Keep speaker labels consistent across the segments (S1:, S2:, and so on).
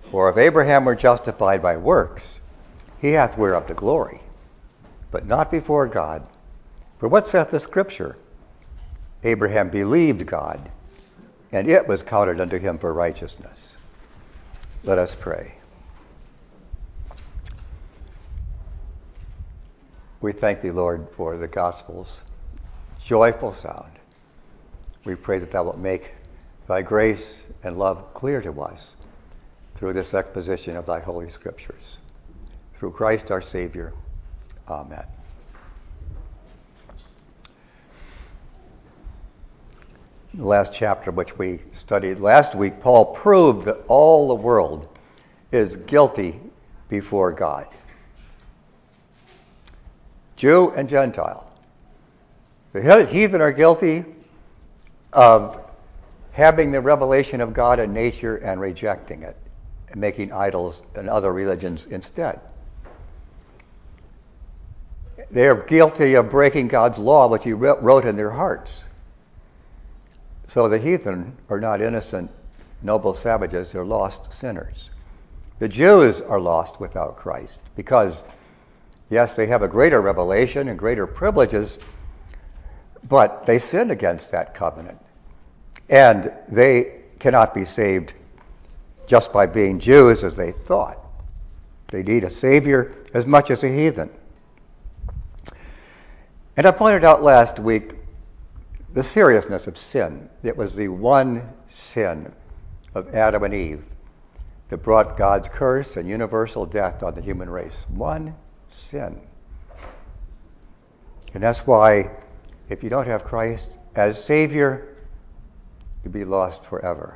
S1: For if Abraham were justified by works, he hath whereof to glory, but not before God. For what saith the Scripture? Abraham believed God, and it was counted unto him for righteousness. Let us pray. We thank thee, Lord, for the gospel's joyful sound. We pray that thou wilt make thy grace and love clear to us through this exposition of thy holy scriptures. Through Christ our Savior. Amen. The last chapter which we studied last week, Paul proved that all the world is guilty before God. Jew and Gentile. The heathen are guilty of having the revelation of God in nature and rejecting it and making idols and other religions instead. They are guilty of breaking God's law, which he wrote in their hearts. So the heathen are not innocent, noble savages, they're lost sinners. The Jews are lost without Christ because, yes, they have a greater revelation and greater privileges, but they sin against that covenant. And they cannot be saved just by being Jews as they thought. They need a Savior as much as a heathen. And I pointed out last week the seriousness of sin. It was the one sin of Adam and Eve that brought God's curse and universal death on the human race. One sin. And that's why if you don't have Christ as Savior, you'll be lost forever.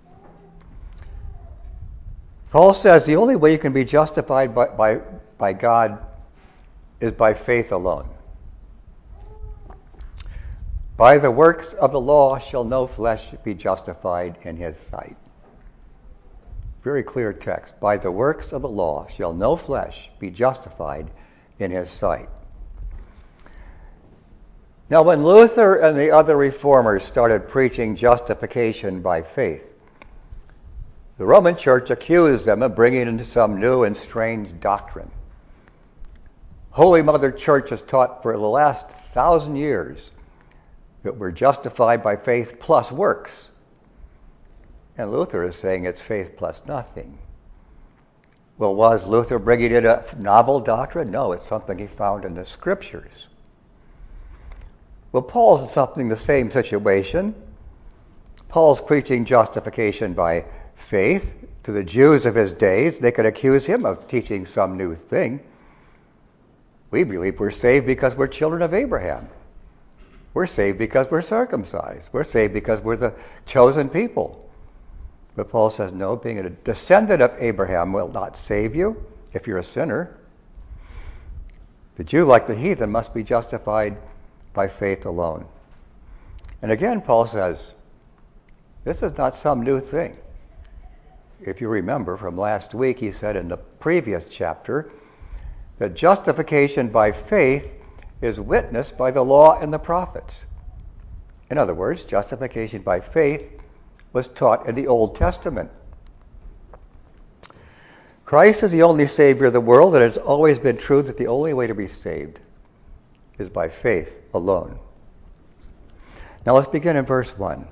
S1: Paul says the only way you can be justified by God is by faith alone. By the works of the law shall no flesh be justified in his sight. Very clear text. By the works of the law shall no flesh be justified in his sight. Now, when Luther and the other reformers started preaching justification by faith, the Roman Church accused them of bringing in some new and strange doctrine. Holy Mother Church has taught for the last 1,000 years that we're justified by faith plus works. And Luther is saying it's faith plus nothing. Well, was Luther bringing in a novel doctrine? No, it's something he found in the Scriptures. Well, Paul's in something the same situation. Paul's preaching justification by faith to the Jews of his days. They could accuse him of teaching some new thing. We believe we're saved because we're children of Abraham. We're saved because we're circumcised. We're saved because we're the chosen people. But Paul says, no, being a descendant of Abraham will not save you if you're a sinner. The Jew, like the heathen, must be justified by faith alone. And again, Paul says, this is not some new thing. If you remember from last week, he said in the previous chapter that justification by faith is witnessed by the law and the prophets. In other words, justification by faith was taught in the Old Testament. Christ is the only Savior of the world, and it's always been true that the only way to be saved is by faith alone. Now let's begin in verse 1.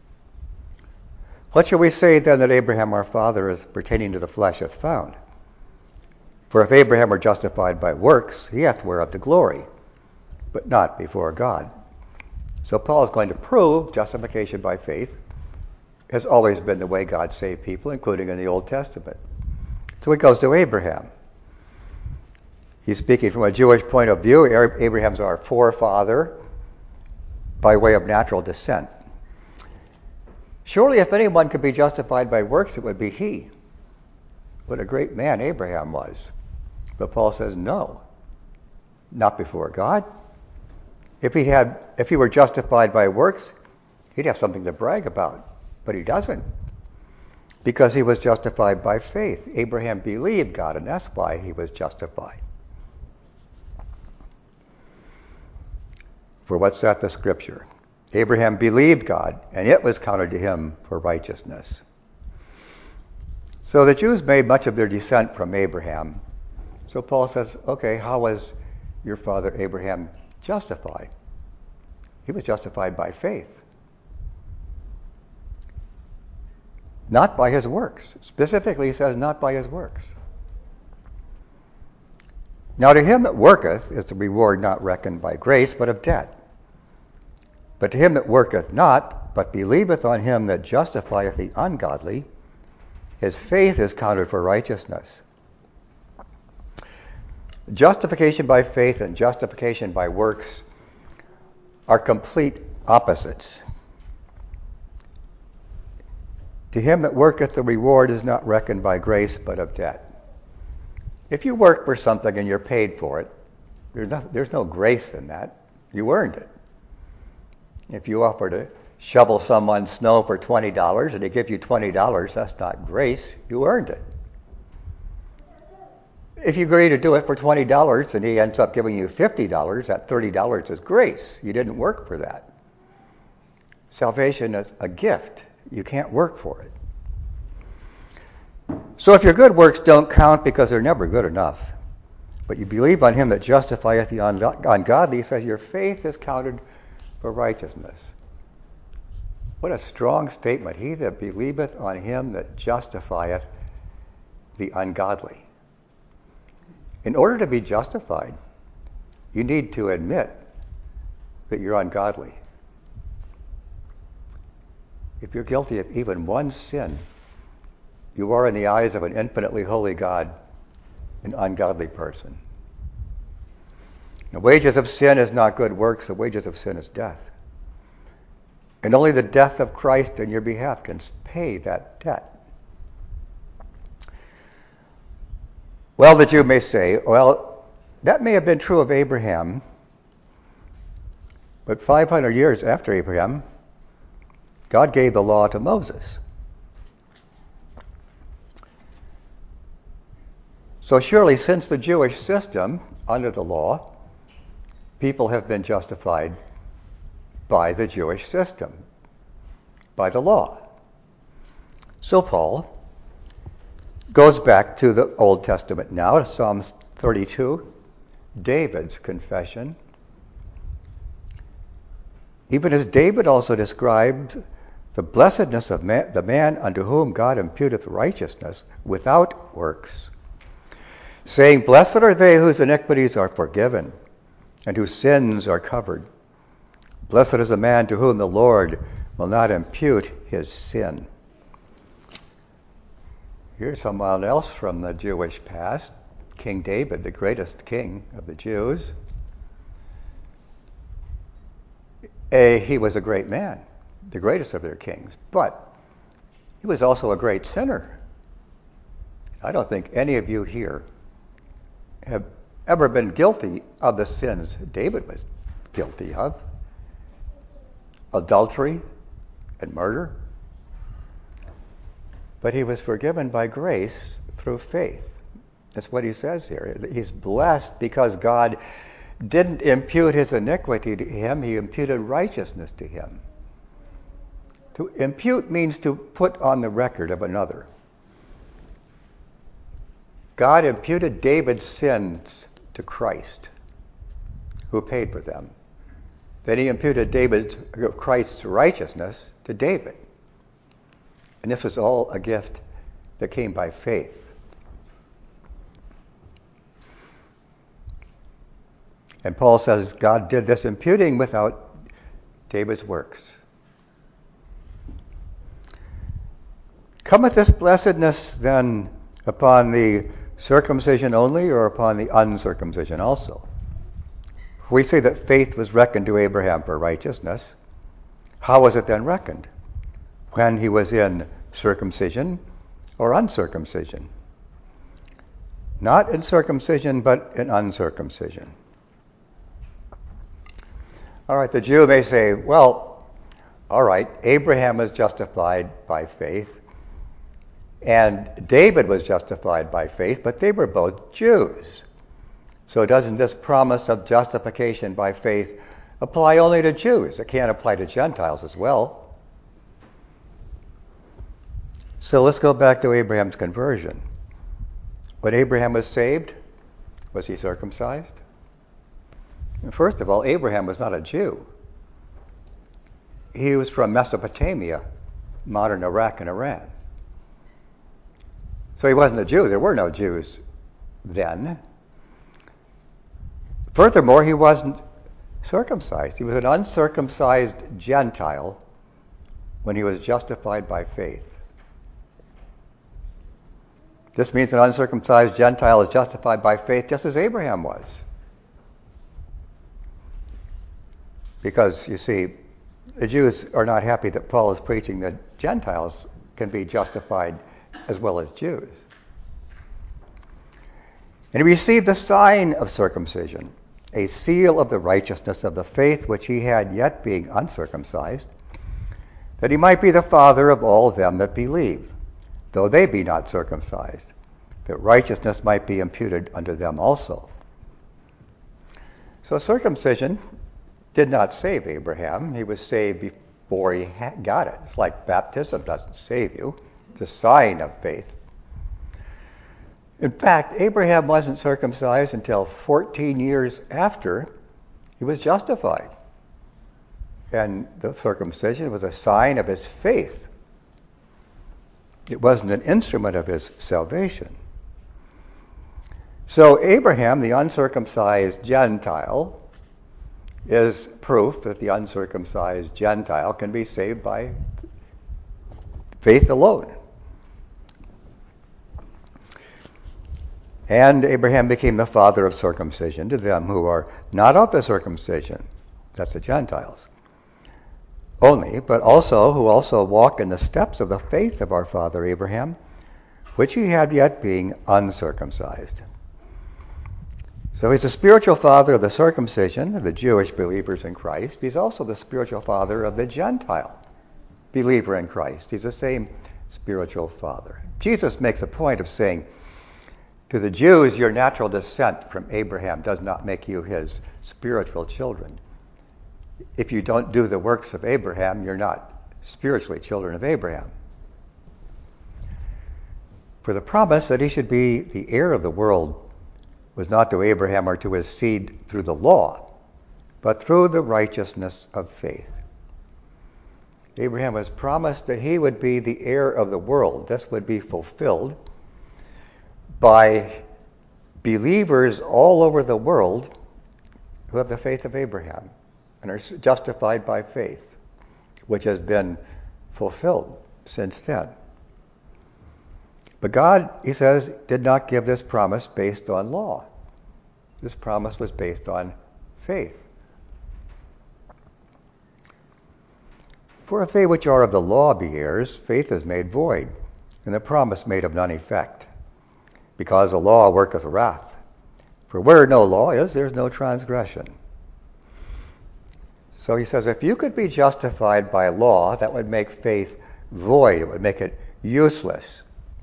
S1: What shall we say then that Abraham our father as pertaining to the flesh hath found? For if Abraham were justified by works, he hath whereof to glory, but not before God. So Paul is going to prove justification by faith has always been the way God saved people, including in the Old Testament. So he goes to Abraham. He's speaking from a Jewish point of view. Abraham's our forefather by way of natural descent. Surely if anyone could be justified by works, it would be he. What a great man Abraham was. But Paul says, no, not before God. If he were justified by works, he'd have something to brag about. But he doesn't. Because he was justified by faith. Abraham believed God, and that's why he was justified. For what saith the Scripture? Abraham believed God, and it was counted to him for righteousness. So the Jews made much of their descent from Abraham. So Paul says, okay, how was your father Abraham justified? He was justified by faith. Not by his works. Specifically, he says, not by his works. Now to him that worketh is the reward not reckoned by grace, but of debt. But to him that worketh not, but believeth on him that justifieth the ungodly, his faith is counted for righteousness. Justification by faith and justification by works are complete opposites. To him that worketh, the reward is not reckoned by grace, but of debt. If you work for something and you're paid for it, there's no grace in that. You earned it. If you offer to shovel someone's snow for $20 and they give you $20, that's not grace. You earned it. If you agree to do it for $20 and he ends up giving you $50, that $30 is grace. You didn't work for that. Salvation is a gift. You can't work for it. So if your good works don't count because they're never good enough, but you believe on him that justifieth the ungodly, he says your faith is counted for righteousness. What a strong statement. He that believeth on him that justifieth the ungodly. In order to be justified, you need to admit that you're ungodly. If you're guilty of even one sin, you are in the eyes of an infinitely holy God an ungodly person. The wages of sin is not good works. The wages of sin is death. And only the death of Christ in your behalf can pay that debt. Well, the Jew may say, well, that may have been true of Abraham, but 500 years after Abraham, God gave the law to Moses. So surely since the Jewish system, under the law, people have been justified by the Jewish system, by the law. So Paul goes back to the Old Testament now, to Psalms 32, David's confession. Even as David also described the blessedness of the man unto whom God imputeth righteousness without works, saying, blessed are they whose iniquities are forgiven, and whose sins are covered. Blessed is the man to whom the Lord will not impute his sin. Here's someone else from the Jewish past, King David, the greatest king of the Jews. He was a great man, the greatest of their kings, but he was also a great sinner. I don't think any of you here have ever been guilty of the sins David was guilty of. Adultery and murder. But he was forgiven by grace through faith. That's what he says here. He's blessed because God didn't impute his iniquity to him. He imputed righteousness to him. To impute means to put on the record of another. God imputed David's sins to Christ, who paid for them. Then he imputed Christ's righteousness to David. And this was all a gift that came by faith. And Paul says God did this imputing without David's works. Cometh this blessedness then upon the circumcision only, or upon the uncircumcision also? We say that faith was reckoned to Abraham for righteousness. How was it then reckoned? When he was in circumcision or uncircumcision? Not in circumcision, but in uncircumcision. All right, the Jew may say, well, all right, Abraham was justified by faith, and David was justified by faith, but they were both Jews. So doesn't this promise of justification by faith apply only to Jews? It can't apply to Gentiles as well. So let's go back to Abraham's conversion. When Abraham was saved, was he circumcised? First of all, Abraham was not a Jew. He was from Mesopotamia, modern Iraq and Iran. So he wasn't a Jew. There were no Jews then. Furthermore, he wasn't circumcised. He was an uncircumcised Gentile when he was justified by faith. This means an uncircumcised Gentile is justified by faith just as Abraham was. Because, you see, the Jews are not happy that Paul is preaching that Gentiles can be justified as well as Jews. And he received the sign of circumcision, a seal of the righteousness of the faith which he had yet being uncircumcised, that he might be the father of all them that believe, though they be not circumcised, that righteousness might be imputed unto them also. So circumcision did not save Abraham. He was saved before he got it. It's like baptism doesn't save you. It's a sign of faith. In fact, Abraham wasn't circumcised until 14 years after he was justified. And the circumcision was a sign of his faith. It wasn't an instrument of his salvation. So Abraham, the uncircumcised Gentile, is proof that the uncircumcised Gentile can be saved by faith alone. And Abraham became the father of circumcision to them who are not of the circumcision, that's the Gentiles, only, but also who also walk in the steps of the faith of our father Abraham, which he had yet being uncircumcised. So he's the spiritual father of the circumcision, of the Jewish believers in Christ. He's also the spiritual father of the Gentile believer in Christ. He's the same spiritual father. Jesus makes a point of saying, to the Jews, your natural descent from Abraham does not make you his spiritual children. If you don't do the works of Abraham, you're not spiritually children of Abraham. For the promise that he should be the heir of the world was not to Abraham or to his seed through the law, but through the righteousness of faith. Abraham was promised that he would be the heir of the world. This would be fulfilled by believers all over the world who have the faith of Abraham and are justified by faith, which has been fulfilled since then. But God, he says, did not give this promise based on law. This promise was based on faith. For if they which are of the law be heirs, faith is made void, and the promise made of none effect, because the law worketh wrath. For where no law is, there is no transgression. So he says, if you could be justified by law, that would make faith void. It would make it useless.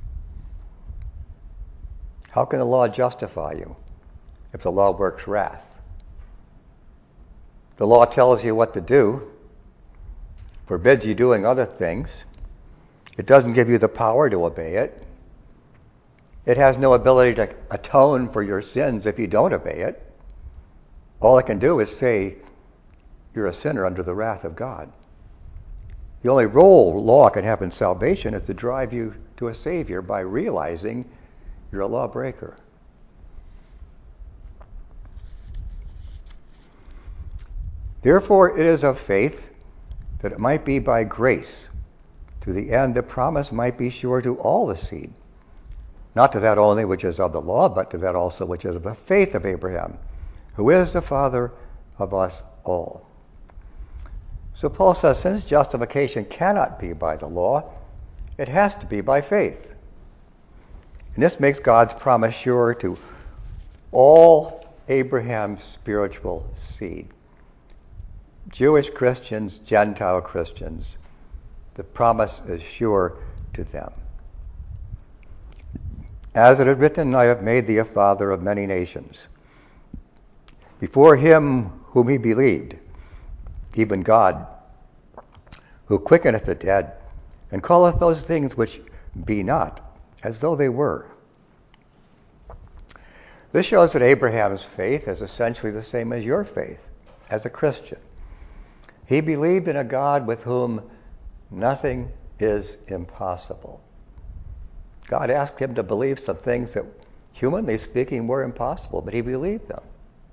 S1: How can the law justify you if the law works wrath? The law tells you what to do, forbids you doing other things. It doesn't give you the power to obey it. It has no ability to atone for your sins if you don't obey it. All it can do is say you're a sinner under the wrath of God. The only role law can have in salvation is to drive you to a Savior by realizing you're a lawbreaker. Therefore, it is of faith that it might be by grace, to the end the promise might be sure to all the seed, not to that only which is of the law, but to that also which is of the faith of Abraham, who is the father of us all. So Paul says, since justification cannot be by the law, it has to be by faith. And this makes God's promise sure to all Abraham's spiritual seed. Jewish Christians, Gentile Christians, the promise is sure to them. As it is written, I have made thee a father of many nations. Before him whom he believed, even God, who quickeneth the dead, and calleth those things which be not as though they were. This shows that Abraham's faith is essentially the same as your faith as a Christian. He believed in a God with whom nothing is impossible. God asked him to believe some things that, humanly speaking, were impossible, but he believed them.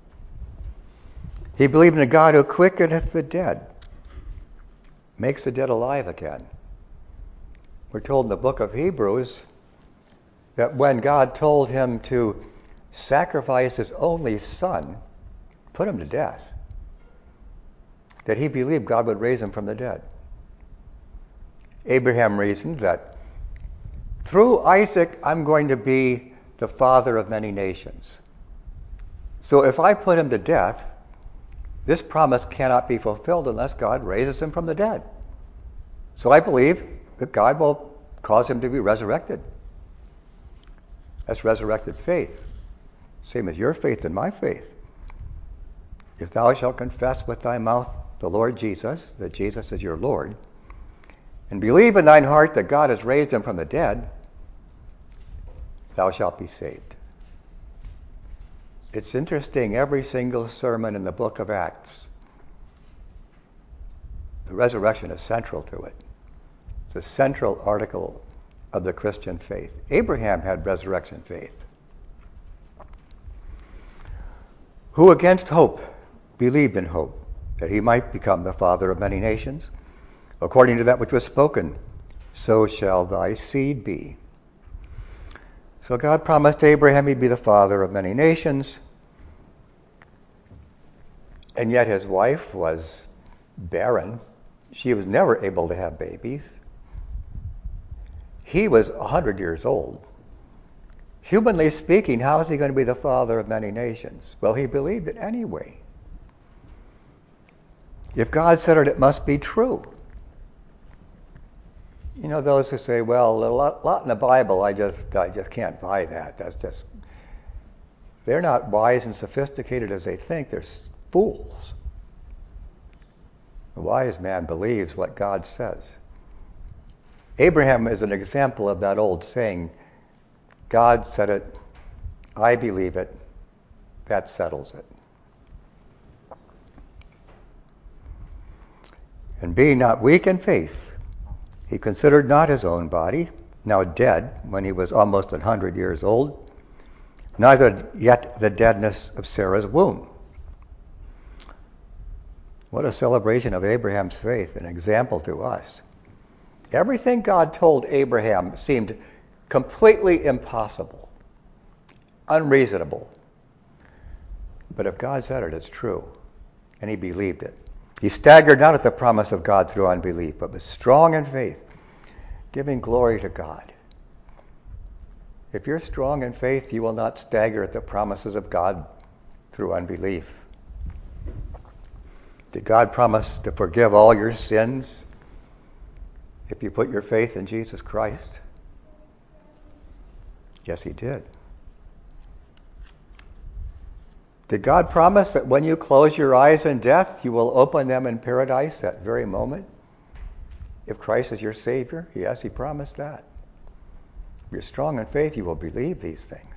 S1: He believed in a God who quickeneth the dead, makes the dead alive again. We're told in the book of Hebrews that when God told him to sacrifice his only son, put him to death, that he believed God would raise him from the dead. Abraham reasoned that through Isaac, I'm going to be the father of many nations. So if I put him to death, this promise cannot be fulfilled unless God raises him from the dead. So I believe that God will cause him to be resurrected. That's resurrected faith. Same as your faith and my faith. If thou shalt confess with thy mouth the Lord Jesus, that Jesus is your Lord, and believe in thine heart that God has raised him from the dead, thou shalt be saved. It's interesting, every single sermon in the book of Acts, the resurrection is central to it. It's a central article of the Christian faith. Abraham had resurrection faith. Who against hope believed in hope, that he might become the father of many nations, according to that which was spoken, so shall thy seed be. So God promised Abraham he'd be the father of many nations, and yet his wife was barren. She was never able to have babies. He was 100 years old. Humanly speaking, how is he going to be the father of many nations? Well, he believed it anyway. If God said it, it must be true. You know, those who say, well, a lot in the Bible, I just can't buy that. They're not wise and sophisticated as they think. They're fools. A wise man believes what God says. Abraham is an example of that old saying, God said it, I believe it, that settles it. And being not weak in faith, he considered not his own body, now dead when he was almost 100 years old, neither yet the deadness of Sarah's womb. What a celebration of Abraham's faith, an example to us. Everything God told Abraham seemed completely impossible, unreasonable. But if God said it, it's true. And he believed it. He staggered not at the promise of God through unbelief, but was strong in faith, giving glory to God. If you're strong in faith, you will not stagger at the promises of God through unbelief. Did God promise to forgive all your sins if you put your faith in Jesus Christ? Yes, he did. Did God promise that when you close your eyes in death, you will open them in paradise that very moment? If Christ is your Savior? Yes, he promised that. If you're strong in faith, you will believe these things.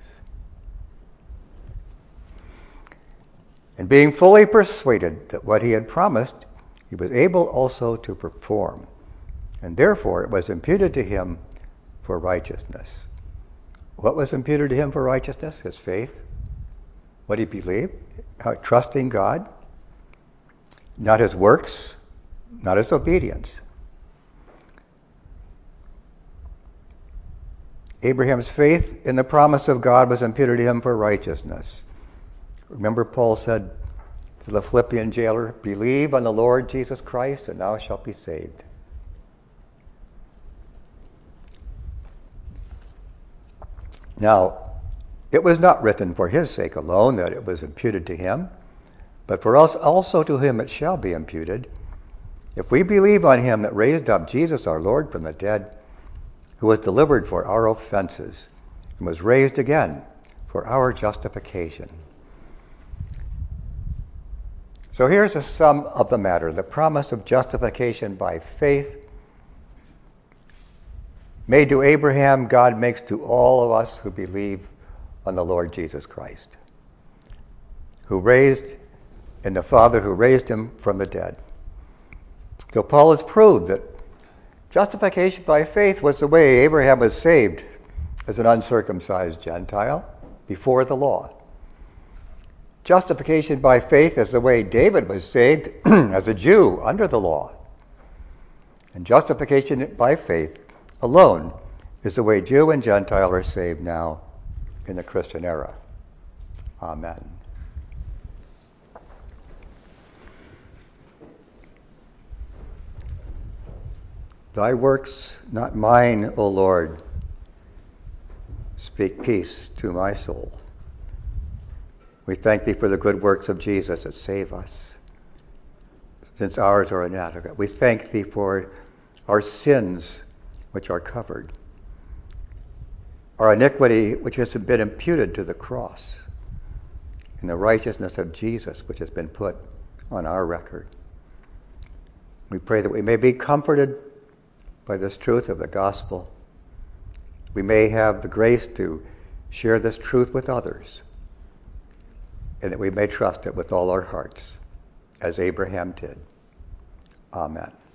S1: And being fully persuaded that what he had promised, he was able also to perform. And therefore it was imputed to him for righteousness. What was imputed to him for righteousness? His faith. What he believed, trusting God, not his works, not his obedience. Abraham's faith in the promise of God was imputed to him for righteousness. Remember, Paul said to the Philippian jailer, believe on the Lord Jesus Christ and thou shalt be saved. Now, it was not written for his sake alone that it was imputed to him, but for us also to him it shall be imputed, if we believe on him that raised up Jesus our Lord from the dead, who was delivered for our offenses, and was raised again for our justification. So here's a sum of the matter. The promise of justification by faith made to Abraham, God makes to all of us who believe on the Lord Jesus Christ, and the Father who raised him from the dead. So Paul has proved that justification by faith was the way Abraham was saved as an uncircumcised Gentile before the law. Justification by faith is the way David was saved as a Jew under the law. And justification by faith alone is the way Jew and Gentile are saved now in the Christian era. Amen. Thy works, not mine, O Lord, speak peace to my soul. We thank thee for the good works of Jesus that save us, since ours are inadequate. We thank thee for our sins which are covered, our iniquity which has been imputed to the cross, and the righteousness of Jesus which has been put on our record. We pray that we may be comforted by this truth of the gospel. We may have the grace to share this truth with others, and that we may trust it with all our hearts, as Abraham did. Amen.